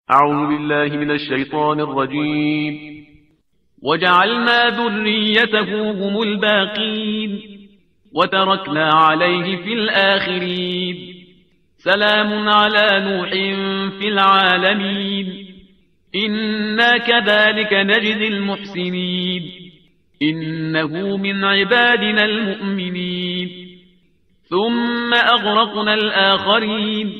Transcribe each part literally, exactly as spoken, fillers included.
أعوذ بالله من الشيطان الرجيم. وجعلنا ذريته هم الباقين وتركنا عليه في الآخرين. سلام على نوح في العالمين إنا كذلك نجزي المحسنين إنه من عبادنا المؤمنين. ثم أغرقنا الآخرين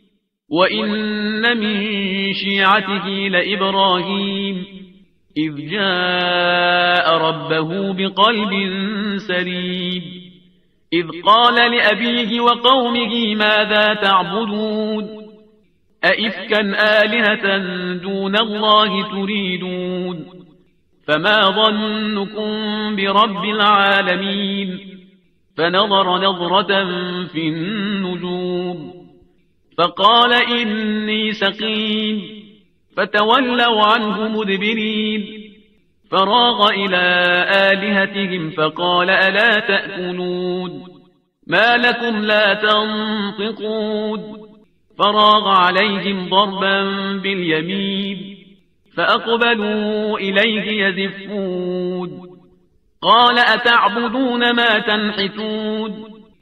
وإن من شيعته لإبراهيم إذ جاء ربه بقلب سليم إذ قال لأبيه وقومه ماذا تعبدون أئفكا آلهة دون الله تريدون فما ظنكم برب العالمين فنظر نظرة في النجوم فقال إني سقيم فتولوا عنه مدبرين فراغ إلى آلهتهم فقال ألا تأكلون ما لكم لا تنطقون فراغ عليهم ضربا باليمين فأقبلوا إليه يزفون قال أتعبدون ما تنحتون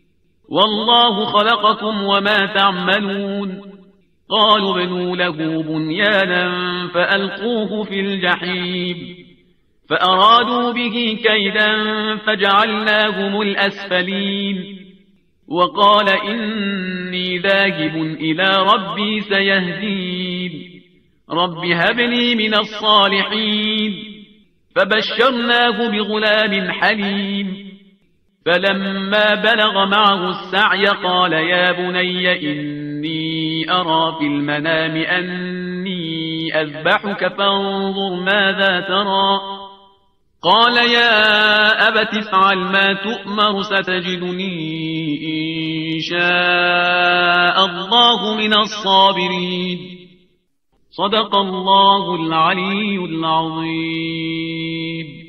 والله خلقكم وما تعملون قالوا ابنوا له بنيانا فألقوه في الجحيم فأرادوا به كيدا فجعلناهم الأسفلين وقال إني ذاهب إلى ربي سيهدين رب هب لي من الصالحين فبشرناه بغلام حليم فلما بلغ معه السعي قال يا بني إني أرى في المنام أني أذبحك فانظر ماذا ترى قال يا أبت افعل ما تؤمر ستجدني إن شاء الله من الصابرين. صدق الله العلي العظيم.